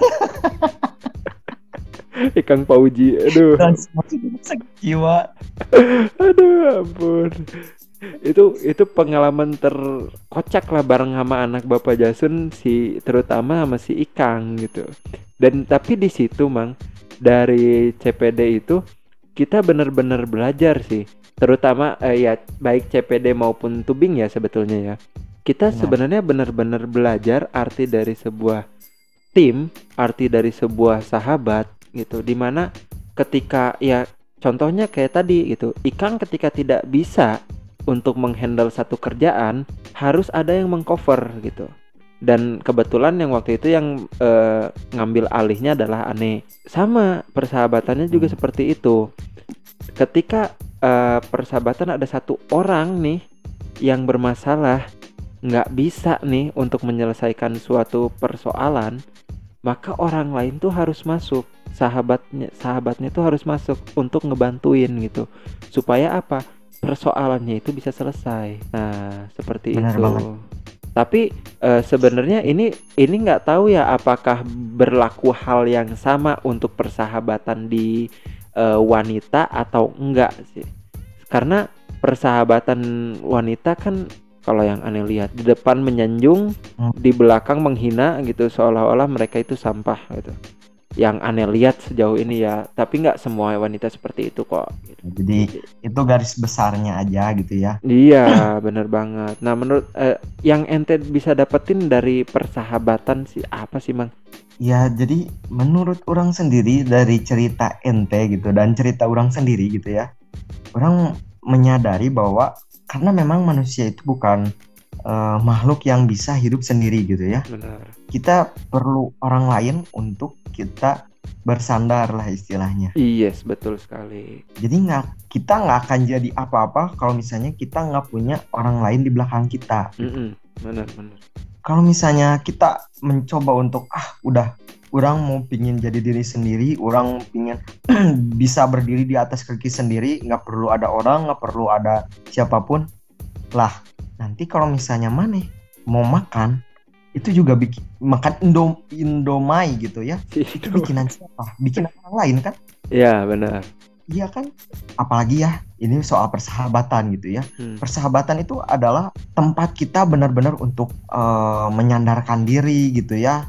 Ikang Pauji, aduh. Jiwa. Aduh ampun. Itu pengalaman terkocak lah bareng sama anak Bapak Jasun, terutama sama si Ikang gitu. Dan tapi di situ Mang, dari CPD itu kita benar-benar belajar sih, terutama ya baik CPD maupun tubing ya sebetulnya ya. Kita sebenarnya benar-benar belajar arti dari sebuah tim, arti dari sebuah sahabat gitu. Dimana ketika ya contohnya kayak tadi gitu, Ikang ketika tidak bisa untuk menghandle satu kerjaan, harus ada yang mengcover gitu. Dan kebetulan yang waktu itu yang ngambil alihnya adalah Ane. Sama persahabatannya juga seperti itu. Ketika persahabatan ada satu orang nih yang bermasalah, nggak bisa nih untuk menyelesaikan suatu persoalan, maka orang lain tuh harus masuk, sahabatnya tuh harus masuk untuk ngebantuin gitu, supaya apa, persoalannya itu bisa selesai. Nah seperti Benar itu banget. Tapi sebenarnya ini nggak tahu ya apakah berlaku hal yang sama untuk persahabatan di wanita atau enggak sih, karena persahabatan wanita kan kalau yang aneh lihat di depan menyanjung, di belakang menghina gitu, seolah-olah mereka itu sampah gitu. Yang aneh lihat sejauh ini ya, tapi nggak semua wanita seperti itu kok gitu. Jadi itu garis besarnya aja gitu ya. Iya bener banget. Nah menurut yang ente bisa dapetin dari persahabatan sih apa sih Mang? Ya jadi menurut orang sendiri dari cerita ente gitu dan cerita orang sendiri gitu ya, orang menyadari bahwa karena memang manusia itu bukan makhluk yang bisa hidup sendiri gitu ya. Benar. Kita perlu orang lain untuk kita bersandar lah istilahnya. Yes, betul sekali. Jadi kita nggak akan jadi apa-apa kalau misalnya kita nggak punya orang lain di belakang kita. Benar. Kalau misalnya kita mencoba untuk udah orang mau pingin jadi diri sendiri, orang pingin bisa berdiri di atas kaki sendiri, nggak perlu ada orang, nggak perlu ada siapapun lah. Nanti kalau misalnya maneh mau makan, itu juga makan Indomie gitu ya. Itu bikinan siapa? Bikinan orang lain kan? Iya benar. Iya kan? Apalagi ya ini soal persahabatan gitu ya. Persahabatan itu adalah tempat kita benar-benar untuk menyandarkan diri gitu ya.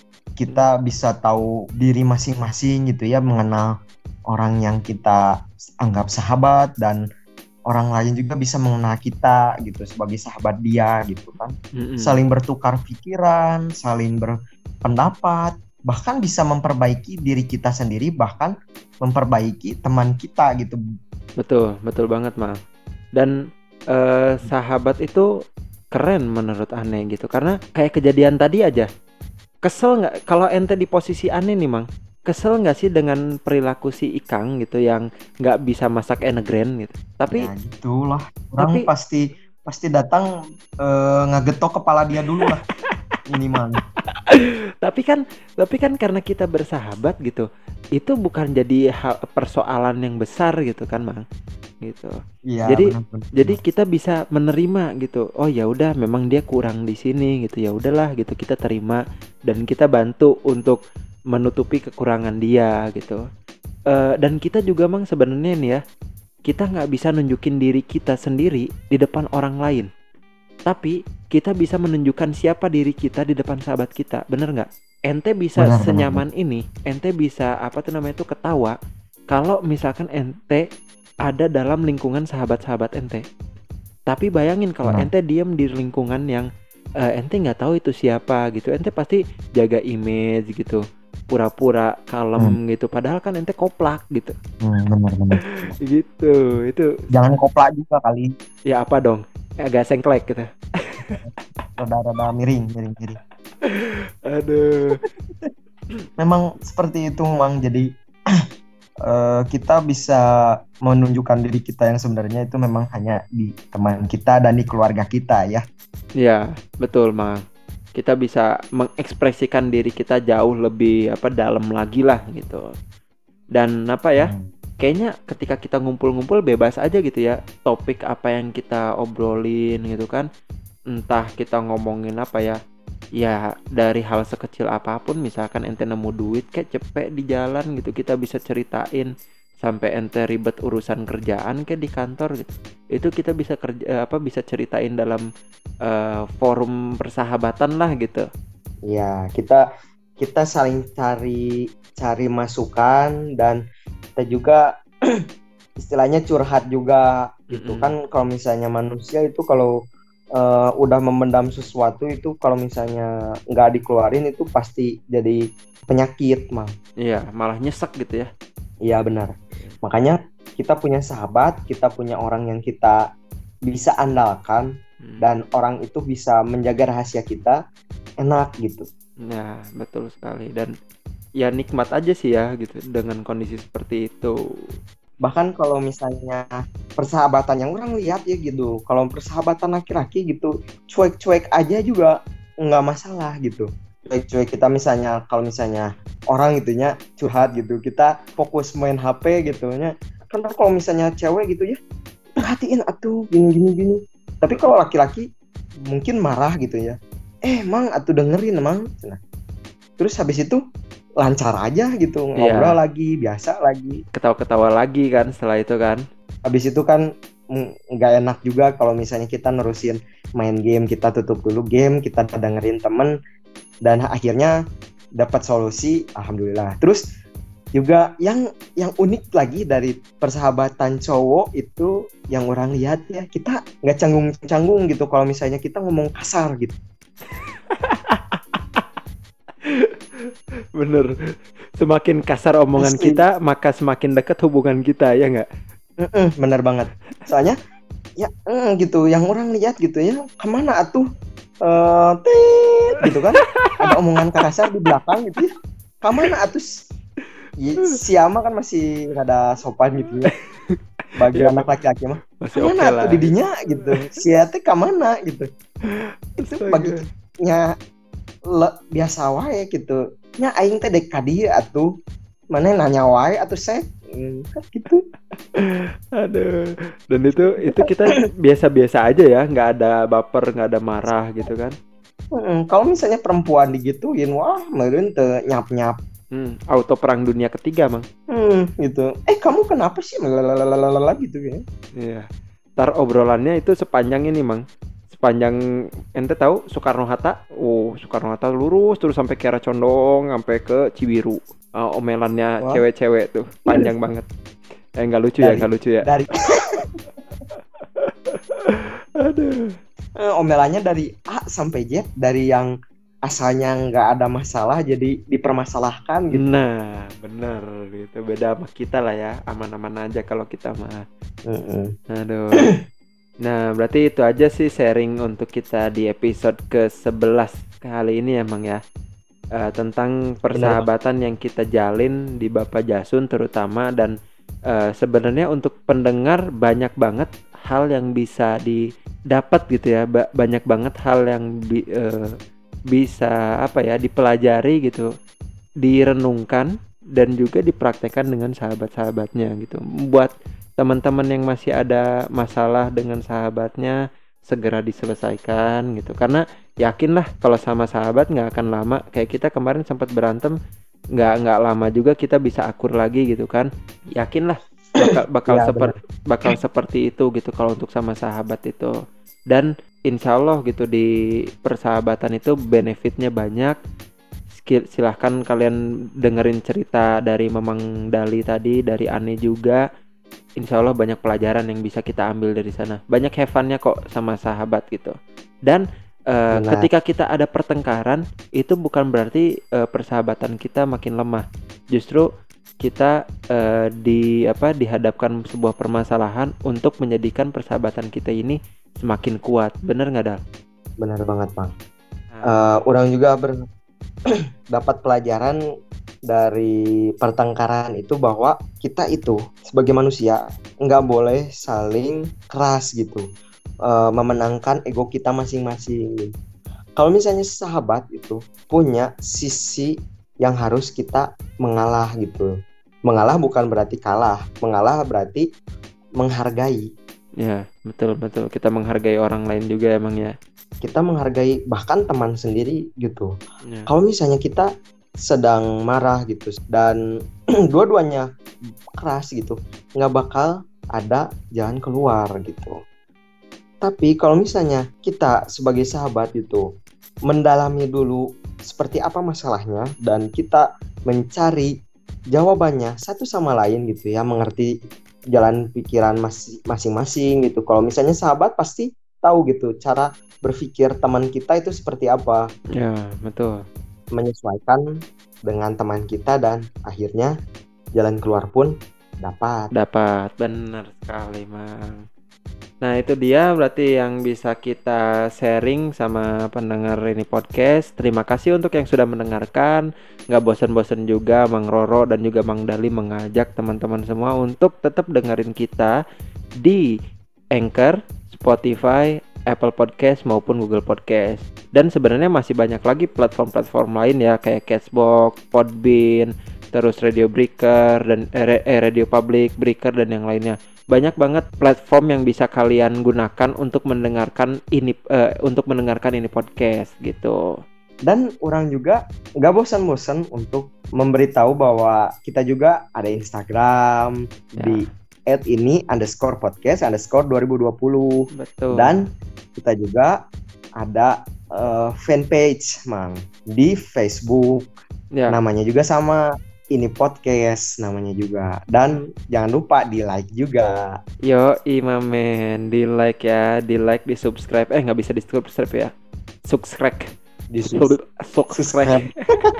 Kita bisa tahu diri masing-masing gitu ya, mengenal orang yang kita anggap sahabat, dan orang lain juga bisa mengenal kita gitu sebagai sahabat dia gitu kan. Saling bertukar pikiran, saling berpendapat, bahkan bisa memperbaiki diri kita sendiri, bahkan memperbaiki teman kita gitu. Betul banget Mang. Dan sahabat itu keren menurut aneh gitu, karena kayak kejadian tadi aja. Kesel nggak kalau ente di posisi aneh nih Mang? Kesel nggak sih dengan perilaku si Ikang gitu yang nggak bisa masak enegren gitu? Tapi ya gitulah. Orang pasti datang ngegetok kepala dia dulu lah minimal. tapi kan karena kita bersahabat gitu, itu bukan jadi persoalan yang besar gitu kan Mang, gitu. Ya, jadi kita bisa menerima gitu. Oh ya udah, memang dia kurang di sini gitu, ya udahlah gitu, kita terima dan kita bantu untuk menutupi kekurangan dia gitu. Dan kita juga Mang sebenarnya nih ya, kita nggak bisa nunjukin diri kita sendiri di depan orang lain, tapi kita bisa menunjukkan siapa diri kita di depan sahabat kita, bener nggak? Ente bisa senyaman ini, ente bisa ketawa kalau misalkan ente ada dalam lingkungan sahabat-sahabat ente. Tapi bayangin kalau ente diem di lingkungan yang ente nggak tahu itu siapa gitu, ente pasti jaga image gitu, pura-pura kalem gitu, padahal kan ente koplak gitu. Benar. Gitu, itu. Jangan koplak juga kali. Ya apa dong? Agak sengklek gitu. Rada miring. Aduh. Memang seperti itu Mang. Jadi kita bisa menunjukkan diri kita yang sebenarnya itu memang hanya di teman kita dan di keluarga kita ya. Ya, betul Mang. Kita bisa mengekspresikan diri kita jauh lebih dalam lagi lah gitu. Dan kayaknya ketika kita ngumpul-ngumpul bebas aja gitu ya, topik apa yang kita obrolin gitu kan. Entah kita ngomongin ya dari hal sekecil apapun, misalkan ente nemu duit kayak cepet di jalan gitu, kita bisa ceritain. Sampai ente ribet urusan kerjaan kayak di kantor gitu, itu kita bisa bisa ceritain dalam forum persahabatan lah gitu. Ya, kita saling cari masukan, dan kita juga istilahnya curhat juga gitu kan. Kalau misalnya manusia itu kalau udah memendam sesuatu itu, kalau misalnya nggak dikeluarin itu pasti jadi penyakit Mang. Iya, malah nyesek gitu ya. Iya benar. Makanya kita punya sahabat, kita punya orang yang kita bisa andalkan, dan orang itu bisa menjaga rahasia kita, enak gitu. Nah, betul sekali. Dan ya nikmat aja sih ya gitu dengan kondisi seperti itu. Bahkan kalau misalnya persahabatan yang orang lihat ya gitu, kalau persahabatan laki-laki gitu cuek-cuek aja juga nggak masalah gitu. Cuek-cuek kita misalnya, kalau misalnya orang gitunya curhat gitu, kita fokus main HP gitu nya. Karena kalau misalnya cewek gitu ya, perhatiin atuh gini. Tapi kalau laki-laki mungkin marah gitu ya. Emang atuh dengerin emang. Nah, terus habis itu lancar aja gitu, ngobrol lagi, biasa lagi. Ketawa-ketawa lagi kan setelah itu kan. Habis itu kan nggak enak juga kalau misalnya kita nerusin main game, kita tutup dulu game, kita dengerin temen, dan akhirnya dapat solusi, alhamdulillah. Terus juga yang unik lagi dari persahabatan cowok itu yang orang lihat ya, kita nggak canggung-canggung gitu kalau misalnya kita ngomong kasar gitu. Bener, semakin kasar omongan kita maka semakin dekat hubungan kita, ya nggak? Bener banget. Soalnya ya gitu, yang orang lihat gitu ya, kemana atuh gitu kan, ada omongan kasar di belakang gitu ya, kemana atuh siama kan masih rada sopan gitu ya bagi anak laki-laki mah, kemana okay atuh didinya gitu, siate kemana gitu, itu baginya biasa wae gitu nya, aing teh dek ka dieu atuh mana nanya wae atuh saya kan gitu. Aduh, dan itu kita biasa-biasa aja ya, nggak ada baper, nggak ada marah gitu kan. Kalau misalnya perempuan digituin, wah meureun teu nyap-nyap. Auto perang dunia ketiga mang. Gitu. Kamu kenapa sih lalalala gitu ya? Iya. Ntar obrolannya itu sepanjang ini mang. Sepanjang ente tahu Soekarno-Hatta. Soekarno-Hatta lurus terus sampai Kiara Condong, sampai ke Cibiru. Omelannya cewek-cewek tuh panjang banget. Nggak lucu ya. Dari aduh. Omelannya dari A sampai Z, dari yang asalnya nggak ada masalah jadi dipermasalahkan gitu. Nah, bener gitu. Beda sama kita lah ya, aman-aman aja kalau kita mah. Aduh. Nah, berarti itu aja sih sharing untuk kita di episode ke-11 kali ini emang ya. Tentang persahabatan yang kita jalin di Bapak Jasun terutama, dan sebenarnya untuk pendengar banyak banget hal yang bisa didapat gitu ya, banyak banget hal yang bisa dipelajari gitu, direnungkan dan juga dipraktekkan dengan sahabat-sahabatnya gitu. Buat teman-teman yang masih ada masalah dengan sahabatnya, segera diselesaikan gitu, karena yakinlah kalau sama sahabat nggak akan lama. Kayak kita kemarin sempat berantem, nggak lama juga kita bisa akur lagi gitu kan. Yakinlah bakal seperti itu gitu kalau untuk sama sahabat itu. Dan insya Allah gitu di persahabatan itu benefitnya banyak. Silahkan kalian dengerin cerita dari Mamang Dali tadi, dari Ane juga. Insya Allah banyak pelajaran yang bisa kita ambil dari sana. Banyak have fun-nya kok sama sahabat gitu. Dan ketika kita ada pertengkaran, itu bukan berarti persahabatan kita makin lemah. Justru kita dihadapkan sebuah permasalahan untuk menjadikan persahabatan kita ini semakin kuat. Bener nggak, Dal? Bener banget, Bang. Orang juga dapat pelajaran dari pertengkaran itu bahwa kita itu sebagai manusia nggak boleh saling keras gitu, memenangkan ego kita masing-masing. Kalau misalnya sahabat itu punya sisi yang harus kita mengalah gitu. Mengalah bukan berarti kalah, mengalah berarti menghargai. Ya, betul. Kita menghargai orang lain juga emang ya. Kita menghargai bahkan teman sendiri gitu. Ya. Kalau misalnya kita sedang marah gitu dan dua-duanya keras gitu, nggak bakal ada jalan keluar gitu. Tapi kalau misalnya kita sebagai sahabat itu mendalami dulu seperti apa masalahnya dan kita mencari jawabannya satu sama lain gitu ya, mengerti jalan pikiran masing-masing gitu. Kalau misalnya sahabat pasti tahu gitu cara berpikir teman kita itu seperti apa. Ya, betul. Menyesuaikan dengan teman kita dan akhirnya jalan keluar pun dapat. Benar sekali, Mang. Nah itu dia berarti yang bisa kita sharing sama pendengar ini podcast. Terima kasih untuk yang sudah mendengarkan. Gak bosan-bosan juga Mang Roro dan juga Mang Dali mengajak teman-teman semua untuk tetap dengerin kita di Anchor, Spotify, Apple Podcast maupun Google Podcast. Dan sebenarnya masih banyak lagi platform-platform lain ya, kayak Castbox, Podbean, terus Radio Breaker dan Radio Public Breaker dan yang lainnya. Banyak banget platform yang bisa kalian gunakan untuk mendengarkan ini podcast gitu. Dan orang juga nggak bosan-bosan untuk memberitahu bahwa kita juga ada Instagram di @ini_podcast_2020. Betul. Dan kita juga ada fanpage Mang di Facebook. Ya. Namanya juga sama, ini podcast namanya juga. Dan jangan lupa di like juga. Yo imamen, di like ya, di like, di subscribe. Nggak bisa di subscribe ya, subscribe. Subscribe.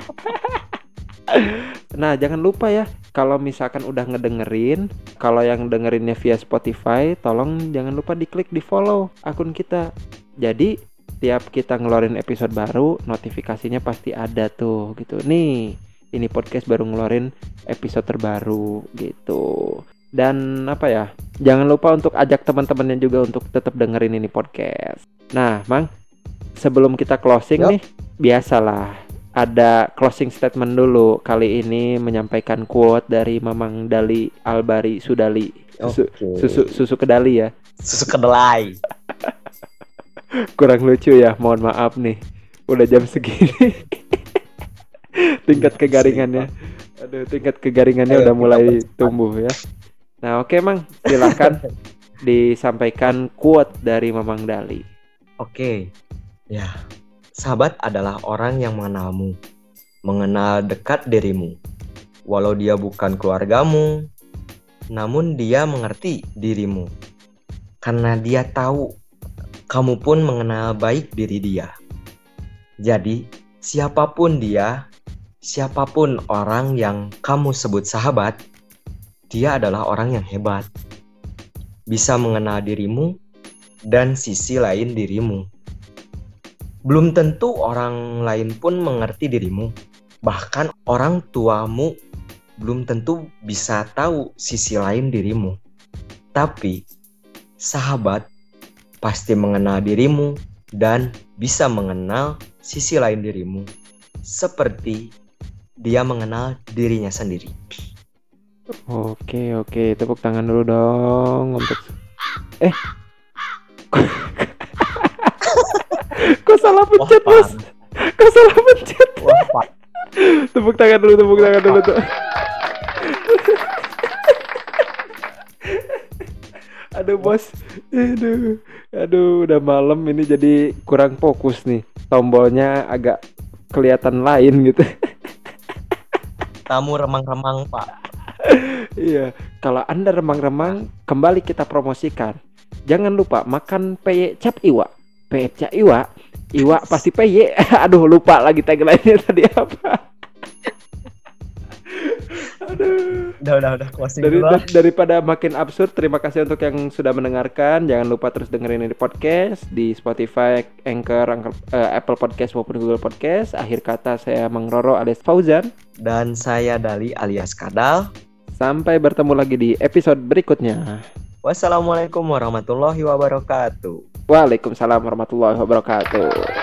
Nah jangan lupa ya, kalau misalkan udah ngedengerin, kalau yang dengerinnya via Spotify, tolong jangan lupa diklik di follow akun kita. Jadi tiap kita ngeluarin episode baru, notifikasinya pasti ada tuh gitu. Nih, ini podcast baru ngeluarin episode terbaru gitu. Dan apa ya, jangan lupa untuk ajak teman-temannya juga untuk tetap dengerin ini podcast. Nah Mang, sebelum kita closing nih, biasalah ada closing statement dulu. Kali ini menyampaikan quote dari Mamang Dali Albari Sudali. Susu kedali ya. Susu kedelai. Kurang lucu ya, mohon maaf nih. Udah jam segini. Tingkat kegaringannya udah mulai tumbuh ya. Nah oke Mang, silakan disampaikan quote dari Mamang Dali. Oke. Ya, sahabat adalah orang yang mengenalmu, mengenal dekat dirimu. Walau dia bukan keluargamu, namun dia mengerti dirimu. Karena dia tahu kamu pun mengenal baik diri dia. Jadi, siapapun dia, siapapun orang yang kamu sebut sahabat, dia adalah orang yang hebat. Bisa mengenal dirimu dan sisi lain dirimu. Belum tentu orang lain pun mengerti dirimu. Bahkan orang tuamu belum tentu bisa tahu sisi lain dirimu. Tapi sahabat pasti mengenal dirimu dan bisa mengenal sisi lain dirimu. Seperti dia mengenal dirinya sendiri. Oke, tepuk tangan dulu dong untuk Kok salah pencet, Bos? Kok salah pencet? Tepuk tangan dulu tuh. Aduh, Bos. Aduh, udah malam ini jadi kurang fokus nih. Tombolnya agak kelihatan lain gitu. Tamu remang-remang, Pak. Iya, kalau Anda remang-remang, kembali kita promosikan. Jangan lupa makan peye cap iwa. Peye cap iwa pasti peye. Aduh, lupa lagi tagline-nya tadi apa. Aduh. Udah closing dulu. Daripada makin absurd, terima kasih untuk yang sudah mendengarkan. Jangan lupa terus dengerin ini podcast di Spotify, Anchor, Apple Podcast maupun Google Podcast. Akhir kata saya Mang Roro alias Fauzan. Dan saya Dali alias Kadal. Sampai bertemu lagi di episode berikutnya. Wassalamualaikum warahmatullahi wabarakatuh. Waalaikumsalam warahmatullahi wabarakatuh.